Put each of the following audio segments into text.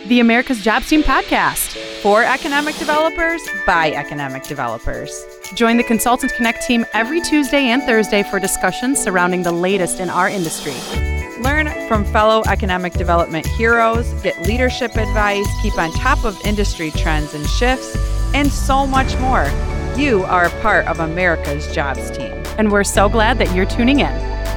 the America's Jobs Team podcast. For economic developers, by economic developers. Join the Consultant Connect team every Tuesday and Thursday for discussions surrounding the latest in our industry. Learn from fellow economic development heroes, get leadership advice, keep on top of industry trends and shifts, and so much more. You are a part of America's Jobs Team. And we're so glad that you're tuning in.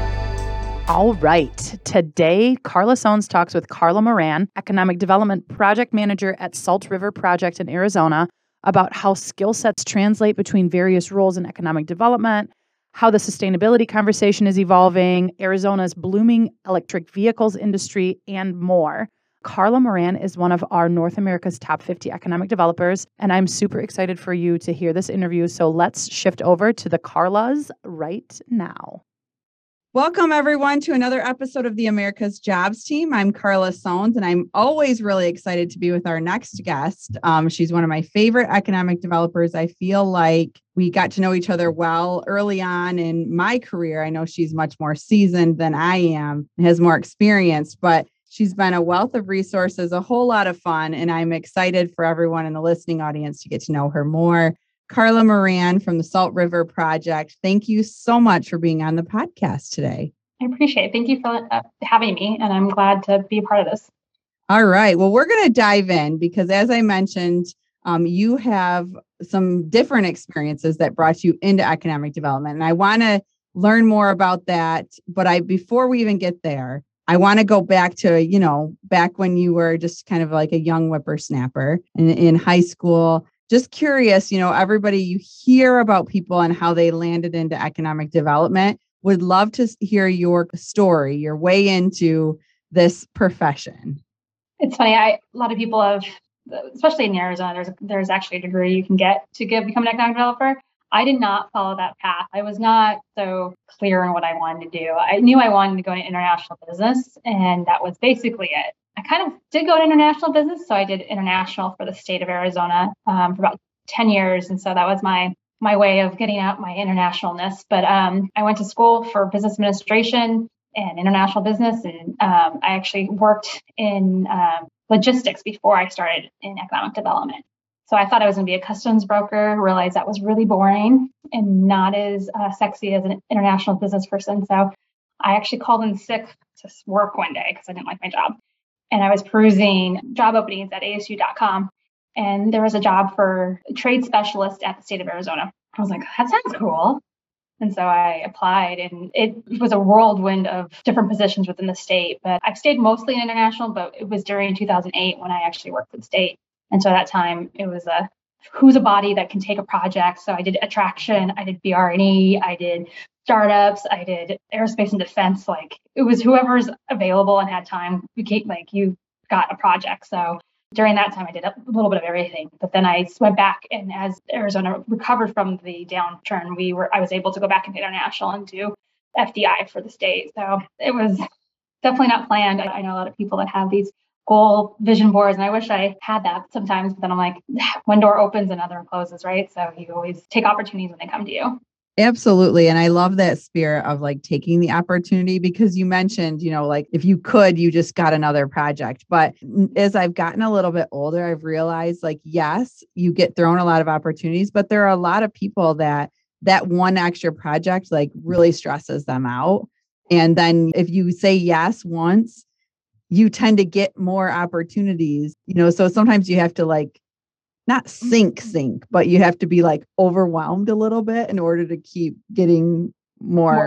All right. Today, Carla Sones talks with Carla Moran, Economic Development Project Manager at Salt River Project in Arizona, about how skill sets translate between various roles in economic development, how the sustainability conversation is evolving, Arizona's blooming electric vehicles industry, and more. Carla Moran is one of our North America's top 50 economic developers, and I'm super excited for you to hear this interview. So let's shift over to the Carlas right now. Welcome, everyone, to another episode of the America's Jobs Team. I'm Carla Sones, and I'm always really excited to be with our next guest. She's one of my favorite economic developers. I feel like we got to know each other well early on in my career. I know she's much more seasoned than I am, has more experience, but she's been a wealth of resources, a whole lot of fun, and I'm excited for everyone in the listening audience to get to know her more. Carla Moran from the Salt River Project. Thank you so much for being on the podcast today. I appreciate it. Thank you for having me, and I'm glad to be a part of this. All right. Well, we're going to dive in because, as I mentioned, you have some different experiences that brought you into economic development, and I want to learn more about that. But before we even get there, I want to go back to, back when you were just kind of like a young whippersnapper in high school. Just curious, everybody, you hear about people and how they landed into economic development. Would love to hear your story, your way into this profession. It's funny. A lot of people have, especially in Arizona, there's actually a degree you can get to become an economic developer. I did not follow that path. I was not so clear on what I wanted to do. I knew I wanted to go into international business, and that was basically it. I kind of did go to international business. So I did international for the state of Arizona for about 10 years. And so that was my way of getting out my internationalness. But I went to school for business administration and international business. And I actually worked in logistics before I started in economic development. So I thought I was going to be a customs broker, realized that was really boring and not as sexy as an international business person. So I actually called in sick to work one day because I didn't like my job. And I was perusing job openings at ASU.com. And there was a job for a trade specialist at the state of Arizona. I was like, that sounds cool. And so I applied, and it was a whirlwind of different positions within the state. But I've stayed mostly in international, but it was during 2008 when I actually worked for the state. And so at that time, it was who's a body that can take a project. So I did attraction, I did BR&E, I did startups, I did aerospace and defense. Like, it was whoever's available and had time, you got a project. So during that time, I did a little bit of everything. But then I went back, and as Arizona recovered from the downturn, I was able to go back into international and do FDI for the state. So it was definitely not planned. I know a lot of people that have these goal vision boards, and I wish I had that sometimes, but then I'm like, one door opens, another closes, right? So you always take opportunities when they come to you. Absolutely. And I love that spirit of taking the opportunity, because you mentioned, if you could, you just got another project. But as I've gotten a little bit older, I've realized yes, you get thrown a lot of opportunities, but there are a lot of people that one extra project really stresses them out. And then if you say yes once, you tend to get more opportunities, so sometimes you have to not sink, but you have to be overwhelmed a little bit in order to keep getting more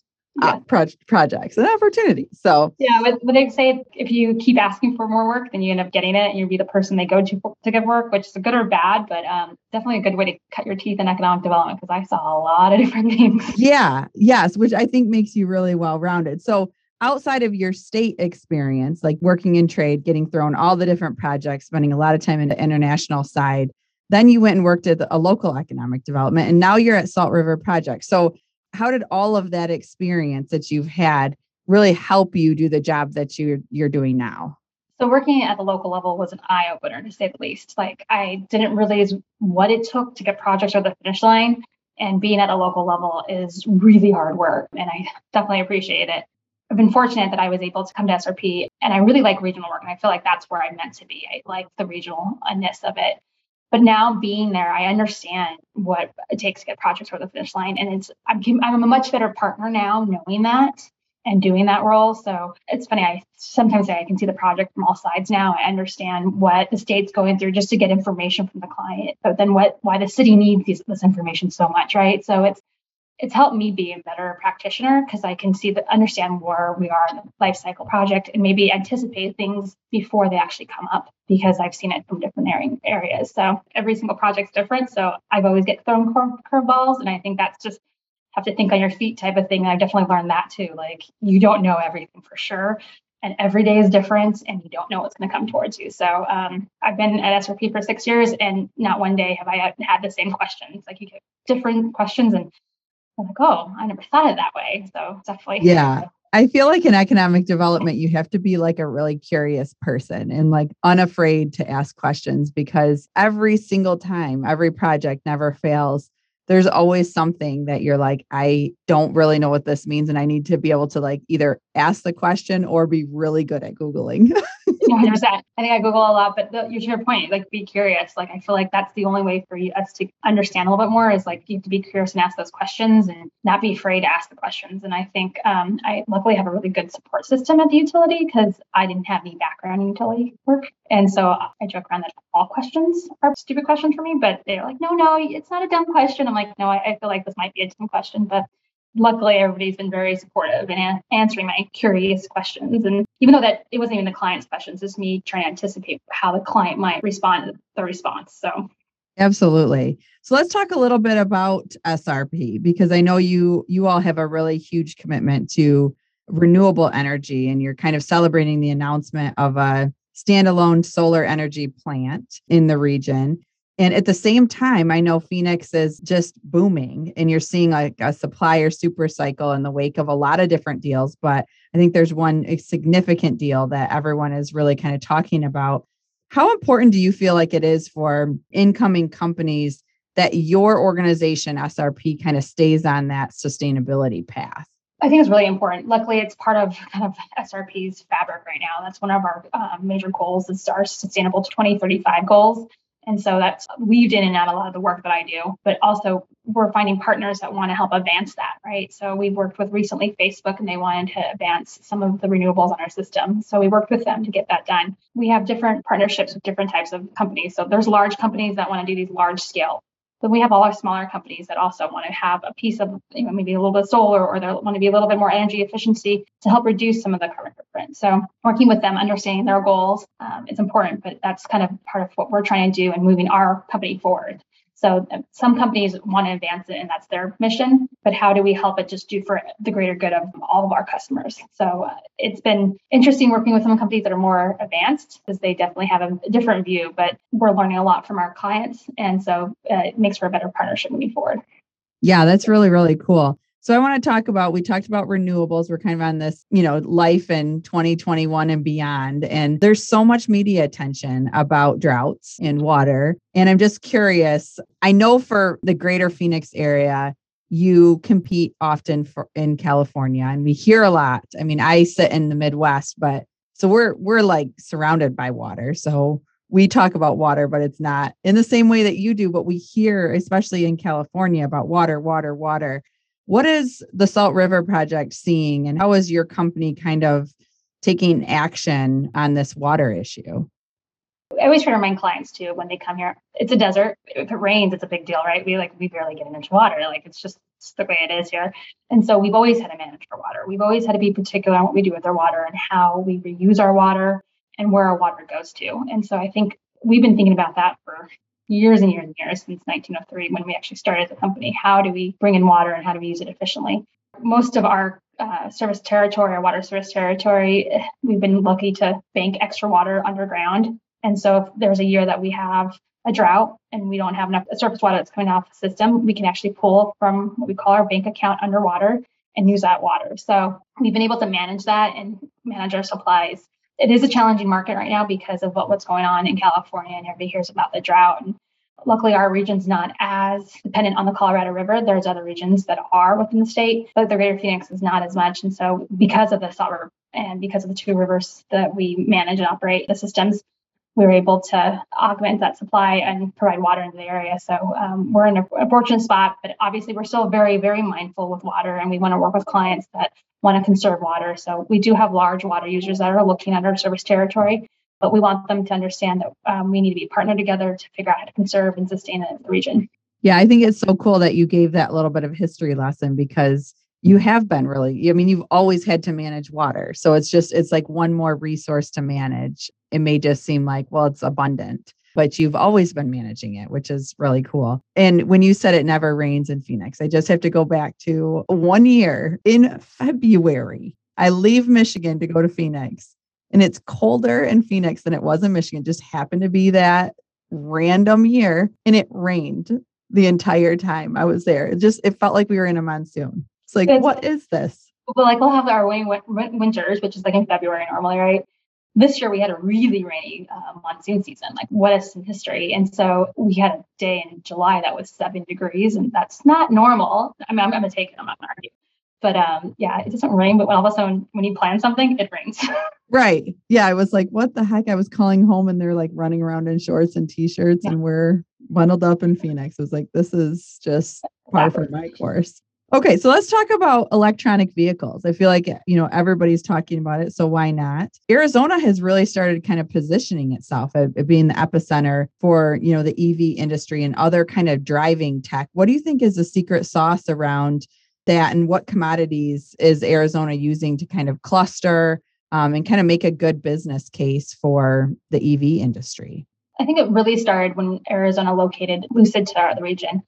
projects and opportunities. So yeah, but they say if you keep asking for more work, then you end up getting it, and you'll be the person they go to get work, which is good or bad, but definitely a good way to cut your teeth in economic development, because I saw a lot of different things. Yeah. Yes. Which I think makes you really well-rounded. So outside of your state experience, working in trade, getting thrown all the different projects, spending a lot of time in the international side, then you went and worked at a local economic development, and now you're at Salt River Project. So how did all of that experience that you've had really help you do the job that you're doing now? So working at the local level was an eye-opener, to say the least. I didn't realize what it took to get projects over the finish line. And being at a local level is really hard work, and I definitely appreciate it. I've been fortunate that I was able to come to SRP, and I really like regional work. And I feel like that's where I'm meant to be. I like the regionalness of it. But now being there, I understand what it takes to get projects over the finish line. And I'm a much better partner now knowing that and doing that role. So it's funny. I sometimes say I can see the project from all sides now. I understand what the state's going through just to get information from the client, but then why the city needs this information so much, right? So it's helped me be a better practitioner because I can understand where we are in the life cycle project and maybe anticipate things before they actually come up because I've seen it from different areas. So every single project's different. So I've always get thrown curveballs. And I think that's just have to think on your feet type of thing. And I definitely learned that too. Like you don't know everything for sure. And every day is different and you don't know what's going to come towards you. So I've been at SRP for 6 years and not one day have I had the same questions. Like you get different questions and I'm like, oh, I never thought of it that way. So definitely. Yeah. I feel like in economic development, you have to be like a really curious person and like unafraid to ask questions because every single time, every project never fails. There's always something that you're like, I don't really know what this means. And I need to be able to like either ask the question or be really good at Googling. 100%. I think I Google a lot, but to your point, like be curious. Like I feel like that's the only way for us to understand a little bit more is like you have to be curious and ask those questions and not be afraid to ask the questions. And I think I luckily have a really good support system at the utility because I didn't have any background in utility work. And so I joke around that all questions are stupid questions for me, but they're like, no, it's not a dumb question. I'm like, no, I feel like this might be a dumb question, but luckily everybody's been very supportive in answering my curious questions. And even though that it wasn't even the client's questions, it's me trying to anticipate how the client might respond to the response. So absolutely. So let's talk a little bit about SRP because I know you all have a really huge commitment to renewable energy and you're kind of celebrating the announcement of a standalone solar energy plant in the region. And at the same time, I know Phoenix is just booming and you're seeing like a supplier super cycle in the wake of a lot of different deals. But I think there's one significant deal that everyone is really kind of talking about. How important do you feel like it is for incoming companies that your organization, SRP, kind of stays on that sustainability path? I think it's really important. Luckily, it's part of kind of SRP's fabric right now. That's one of our major goals is our sustainable 2035 goals. And so that's weaved in and out a lot of the work that I do, but also we're finding partners that want to help advance that, right? So we worked with recently Facebook and they wanted to advance some of the renewables on our system. So we worked with them to get that done. We have different partnerships with different types of companies. So there's large companies that want to do these large scale. But we have all our smaller companies that also want to have a piece of, maybe a little bit of solar or they want to be a little bit more energy efficiency to help reduce some of the carbon footprint. So working with them, understanding their goals is important, but that's kind of part of what we're trying to do and moving our company forward. So some companies want to advance it and that's their mission, but how do we help it just do for the greater good of all of our customers? So it's been interesting working with some companies that are more advanced because they definitely have a different view, but we're learning a lot from our clients. And so it makes for a better partnership moving forward. Yeah, that's really, really cool. So I want to we talked about renewables. We're kind of on this, life in 2021 and beyond. And there's so much media attention about droughts in water. And I'm just curious, I know for the greater Phoenix area, you compete often in California and we hear a lot. I mean, I sit in the Midwest, but so we're like surrounded by water. So we talk about water, but it's not in the same way that you do, but we hear, especially in California, about water. What is the Salt River Project seeing and how is your company kind of taking action on this water issue? I always try to remind clients too, when they come here, it's a desert. If it rains, it's a big deal, right? We barely get into water. Like it's just the way it is here. And so we've always had to manage our water. We've always had to be particular on what we do with our water and how we reuse our water and where our water goes to. And so I think we've been thinking about that for years and years and years since 1903 when we actually started the company. How do we bring in water and how do we use it efficiently? Most of our service territory, our water service territory, we've been lucky to bank extra water underground. And so if there's a year that we have a drought and we don't have enough surface water that's coming off the system, we can actually pull from what we call our bank account underwater and use that water. So we've been able to manage that and manage our supplies. It is a challenging market right now because of what's going on in California and everybody hears about the drought. And Luckily, our region's not as dependent on the Colorado River. There's other regions that are within the state, but the Greater Phoenix is not as much. And so because of the Salt River and because of the two rivers that we manage and operate the systems, we were able to augment that supply and provide water into the area. So we're in a fortunate spot, but obviously we're still very, very mindful with water, and we want to work with clients that want to conserve water. So we do have large water users that are looking at our service territory, but we want them to understand that we need to be partnered together to figure out how to conserve and sustain the region. Yeah, I think it's so cool that you gave that little bit of history lesson, because you have been really, I mean, you've always had to manage water. So it's like one more resource to manage. It may just seem like, well, it's abundant, but you've always been managing it, which is really cool. And when you said it never rains in Phoenix, I just have to go back to 1 year in February. I leave Michigan to go to Phoenix, and it's colder in Phoenix than it was in Michigan. It just happened to be that random year, and it rained the entire time I was there. It felt like we were in a monsoon. It's like, what is this? But like we'll have our winters, which is like in February normally, right? This year we had a really rainy monsoon season. Like, what is in history? And so we had a day in July that was 7 degrees, and that's not normal. I mean, I'm going to take it. I'm not going to argue. But yeah, it doesn't rain. But all of a sudden, when you plan something, it rains. Right. Yeah. I was like, what the heck? I was calling home, and they're like running around in shorts and t-shirts, and we're bundled up in Phoenix. I was like, this is just par for my course. Okay, so let's talk about electronic vehicles. I feel like, everybody's talking about it, so why not? Arizona has really started kind of positioning itself at being the epicenter for, the EV industry and other kind of driving tech. What do you think is the secret sauce around that, and what commodities is Arizona using to kind of cluster and kind of make a good business case for the EV industry? I think it really started when Arizona located Lucid to the region.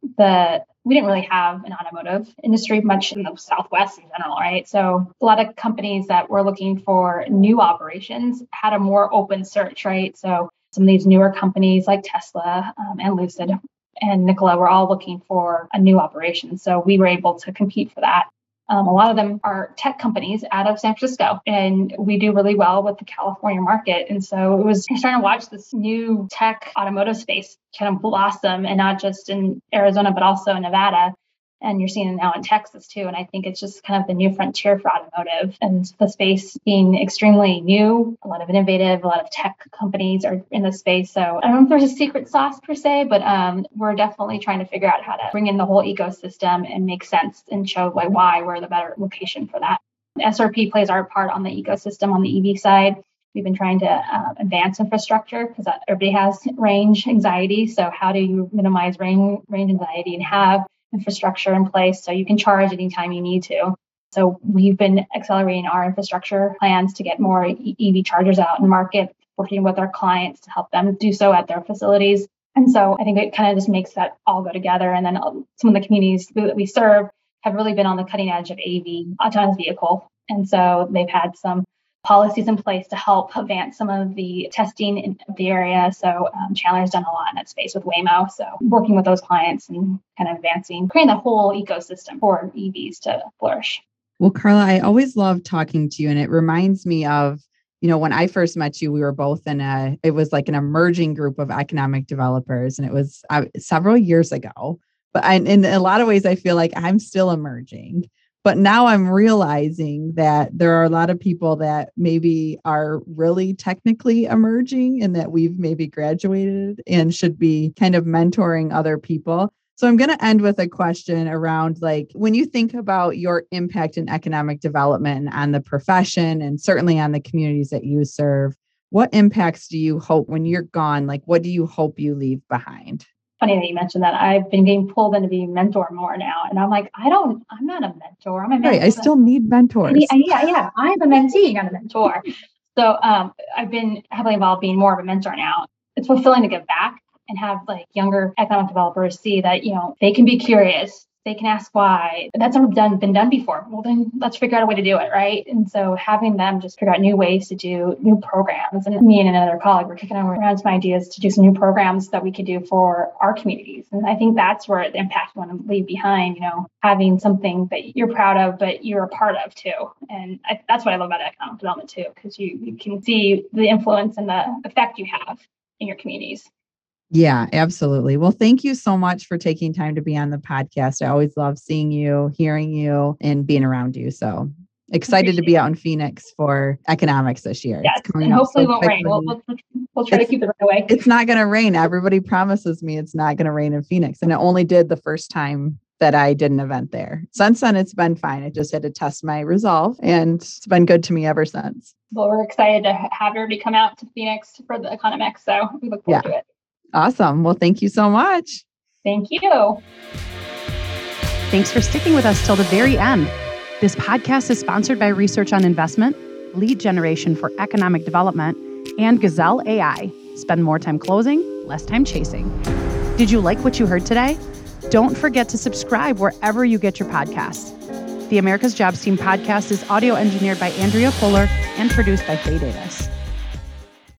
We didn't really have an automotive industry much in the Southwest in general, right? So a lot of companies that were looking for new operations had a more open search, right? So some of these newer companies like Tesla and Lucid and Nikola were all looking for a new operation. So we were able to compete for that. A lot of them are tech companies out of San Francisco, and we do really well with the California market. And so it was starting to watch this new tech automotive space kind of blossom, and not just in Arizona, but also in Nevada. And you're seeing it now in Texas too. And I think it's just kind of the new frontier for automotive, and the space being extremely new, a lot of innovative, a lot of tech companies are in the space. So I don't know if there's a secret sauce per se, but we're definitely trying to figure out how to bring in the whole ecosystem and make sense and show why we're the better location for that. SRP plays our part on the ecosystem on the EV side. We've been trying to advance infrastructure because everybody has range anxiety. So how do you minimize range anxiety and have infrastructure in place so you can charge anytime you need to? So we've been accelerating our infrastructure plans to get more EV chargers out in the market, working with our clients to help them do so at their facilities. And so I think it kind of just makes that all go together. And then some of the communities that we serve have really been on the cutting edge of AV, autonomous vehicle. And so they've had some policies in place to help advance some of the testing in the area. So Chandler's done a lot in that space with Waymo. So working with those clients and kind of advancing, creating the whole ecosystem for EVs to flourish. Well, Carla, I always love talking to you. And it reminds me of, when I first met you, we were both it was like an emerging group of economic developers. And it was several years ago. But in a lot of ways, I feel like I'm still emerging. But now I'm realizing that there are a lot of people that maybe are really technically emerging, and that we've maybe graduated and should be kind of mentoring other people. So I'm going to end with a question around, like, when you think about your impact in economic development on the profession and certainly on the communities that you serve, what impacts do you hope when you're gone? Like, what do you hope you leave behind? Funny that you mentioned that. I've been getting pulled into being a mentor more now. And I'm like, I'm not a mentor. I'm a mentor. Right. I still need mentors. Yeah. I'm a mentee, not a mentor. So I've been heavily involved being more of a mentor now. It's fulfilling to give back and have like younger economic developers see that, they can be curious. They can ask why. That's never been done before. Well, then let's figure out a way to do it, right? And so having them just figure out new ways to do new programs. And me and another colleague were kicking around some ideas to do some new programs that we could do for our communities. And I think that's where the impact you want to leave behind, having something that you're proud of, but you're a part of too. And that's what I love about economic development too, because you can see the influence and the effect you have in your communities. Yeah, absolutely. Well, thank you so much for taking time to be on the podcast. I always love seeing you, hearing you, and being around you. So excited to be out in Phoenix for economics this year. Yes, It's coming and up hopefully so it won't rain. We'll try to keep the rain away. It's not going to rain. Everybody promises me it's not going to rain in Phoenix. And it only did the first time that I did an event there. Since then, it's been fine. I just had to test my resolve, and it's been good to me ever since. Well, we're excited to have everybody come out to Phoenix for the Economics. So we look forward to it. Awesome. Well, thank you so much. Thank you. Thanks for sticking with us till the very end. This podcast is sponsored by Research on Investment, Lead Generation for Economic Development, and Gazelle AI. Spend more time closing, less time chasing. Did you like what you heard today? Don't forget to subscribe wherever you get your podcasts. The America's Jobs Team podcast is audio engineered by Andrea Fuller and produced by Faye Davis.